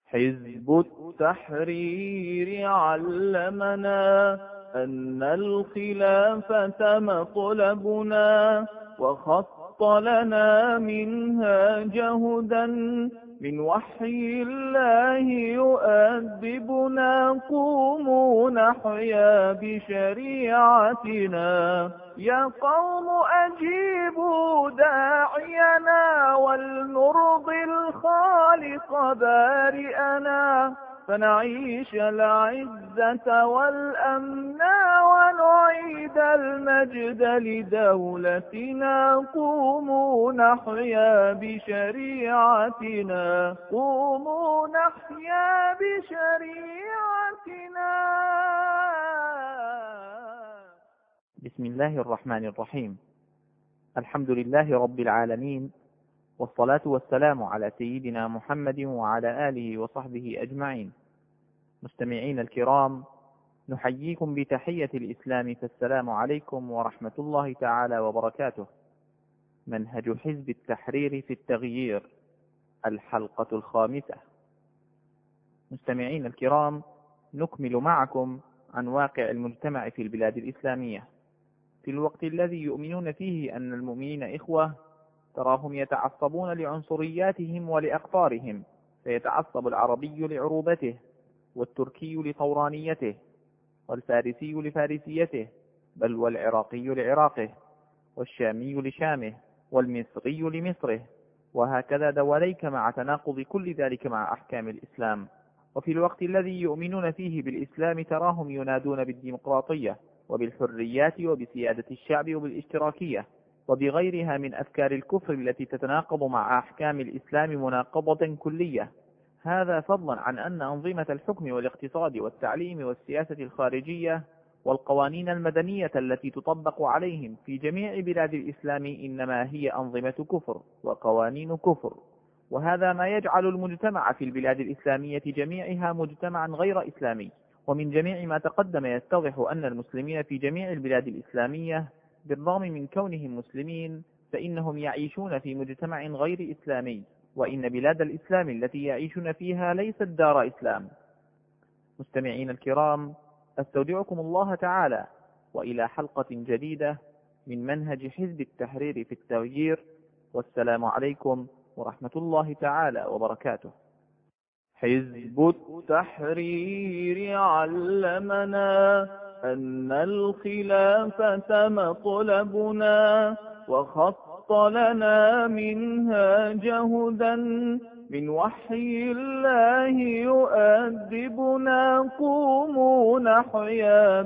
حزب التحرير علمنا أن الخلافة مطلبنا، وخط لنا منهاج هدى من وحي الله يؤدبنا. قوموا نحيا بشريعتنا، يا قوم أجيبوا داعينا، ولنرضي الخالق بارئنا، فنعيش العزة والأمن ونعيد المجد لدولتنا. قوموا نحيا بشريعتنا، قوموا نحيا بشريعتنا. بسم الله الرحمن الرحيم. الحمد لله رب العالمين، والصلاة والسلام على سيدنا محمد وعلى آله وصحبه أجمعين. مستمعين الكرام، نحييكم بتحية الإسلام، فالسلام عليكم ورحمة الله تعالى وبركاته. منهج حزب التحرير في التغيير، الحلقة 5. مستمعين الكرام، نكمل معكم عن واقع المجتمع في البلاد الإسلامية في الوقت الذي يؤمنون فيه أن المؤمنين إخوة. تراهم يتعصبون لعنصرياتهم ولأقطارهم، فيتعصب العربي لعروبته، والتركي لطورانيته، والفارسي لفارسيته، بل والعراقي لعراقه، والشامي لشامه، والمصري لمصره، وهكذا دواليك، مع تناقض كل ذلك مع أحكام الإسلام. وفي الوقت الذي يؤمنون فيه بالإسلام تراهم ينادون بالديمقراطية وبالحريات وبسيادة الشعب وبالاشتراكية وبغيرها من أفكار الكفر التي تتناقض مع أحكام الإسلام مناقضة كلية. هذا فضلا عن أن أنظمة الحكم والاقتصاد والتعليم والسياسة الخارجية والقوانين المدنية التي تطبق عليهم في جميع بلاد الإسلام إنما هي أنظمة كفر وقوانين كفر. وهذا ما يجعل المجتمع في البلاد الإسلامية جميعها مجتمعا غير إسلامي. ومن جميع ما تقدم يتضح أن المسلمين في جميع البلاد الإسلامية بالرغم من كونهم مسلمين فإنهم يعيشون في مجتمع غير إسلامي، وإن بلاد الإسلام التي يعيشون فيها ليست دار إسلام. مستمعين الكرام، أستودعكم الله تعالى، وإلى حلقة جديدة من منهج حزب التحرير في التغيير، والسلام عليكم ورحمة الله تعالى وبركاته. حزب التحرير علمنا أن الخلافة مطلبنا، وخط لنا منهاج هدى من وحي الله يؤدبنا. قوموا نحيا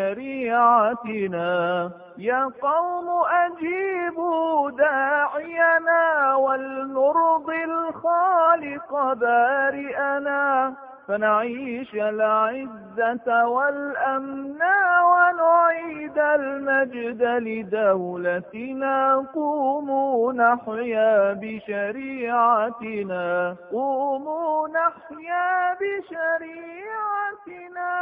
بشريعتنا، يا قوم أجيبوا داعينا، ولنرضي الخالق بارئنا، فنعيش العزة والأمن ونعيد المجد لدولتنا. قوموا نحيا بشريعتنا، قوموا نحيا بشريعتنا.